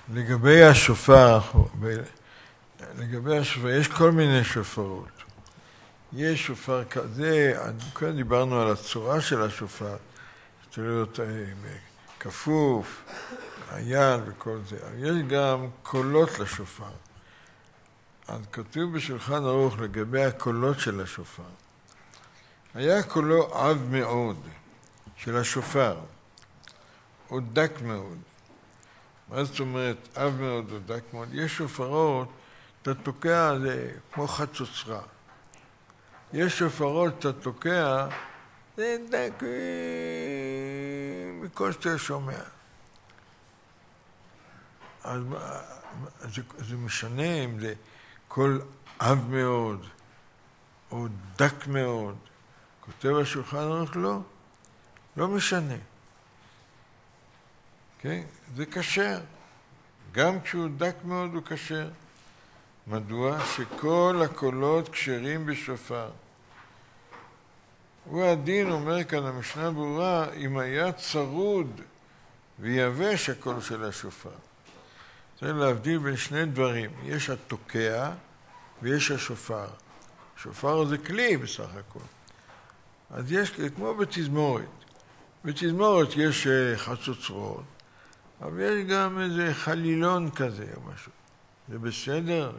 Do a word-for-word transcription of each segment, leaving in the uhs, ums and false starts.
לגבי השופר, לגבי השופר, יש כל מיני שופרות. יש שופר כזה, כאן דיברנו על הצורה של השופר, צריך להיות כפוף, היד וכל זה. יש גם קולות לשופר. אז כתוב בשולחן ערוך לגבי הקולות של השופר. היה קולו עב מאוד של השופר, הוא דק מאוד. מה זאת אומרת, עב מאוד או דק מאוד? יש שופרות, אתה תוקע, זה כמו חצוצרה. יש שופרות, אתה תוקע, זה דק, בכל שאתה שומע. אז זה, זה משנה אם זה קול עב מאוד, או דק מאוד. כותב השולחן ערוך לא, לא משנה. Okay? זה כשר. גם כשהוא דק מאוד הוא כשר. מדוע? שכל הקולות כשרים בשופר. הוא הדין, אומר כאן המשנה ברורה, אם היה צרוד ויבש הקול של השופר. צריך להבדיל בין שני דברים. יש התוקע ויש השופר. שופר זה כלי בסך הכל. אז יש, כמו בתזמורת. בתזמורת יש חצוצרות, אבל יש גם איזה חלילון כזה או משהו. זה בסדר?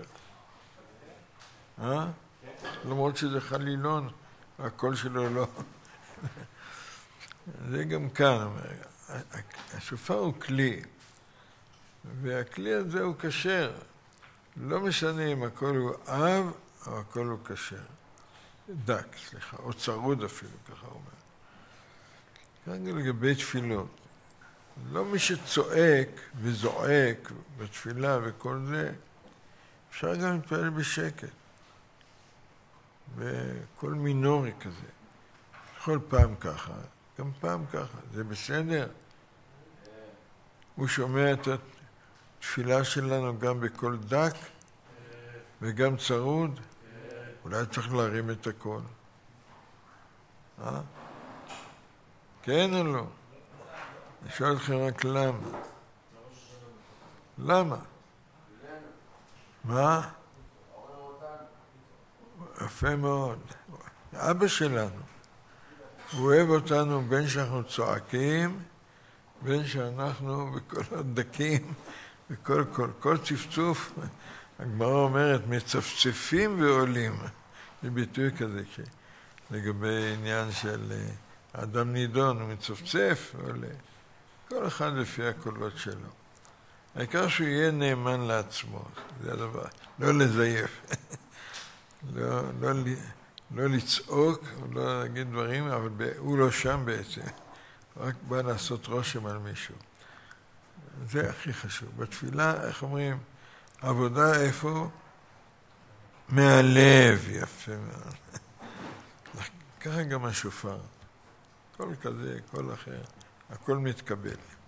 אה? למרות שזה חלילון, הקול שלו לא. זה גם כאן. השופר הוא כלי, והכלי הזה הוא כשר. לא משנה אם הקול הוא עב או הקול הוא כשר. דק, סליחה, או צרוד אפילו, ככה הוא אומר. כרגע לגבי תפילות. לא מי שצועק וזועק בתפילה וכל זה, אפשר גם להתפלל בשקט. בכל מינורי כזה. כל פעם ככה, גם פעם ככה. זה בסדר? הוא שומע את התפילה שלנו גם בקול דק וגם צרוד. אולי צריך להרים את הכל. אה? כן או לא? אני שואל אתכם רק למה. למה? מה? יפה מאוד. אבא שלנו. הוא אוהב אותנו בין שאנחנו צועקים, בין שאנחנו בכל הדקים, בכל כל, כל צפצוף. הגמרא אומרת, מצפצפים ועולים. זה ביטוי כזה לגבי עניין של אדם נידון, הוא מצפצף ועולה. כל אחד לפי הקולות שלו. העיקר שהוא יהיה נאמן לעצמו, זה הדבר. לא לזייף. לא, לא, לא לצעוק, לא להגיד דברים, אבל הוא לא שם בעצם. רק בא לעשות רושם על מישהו. זה הכי חשוב. בתפילה, איך אומרים, עבודה איפה? מהלב, יפה מאוד. ככה גם השופר. כל כזה, כל אחר, הכל מתקבל.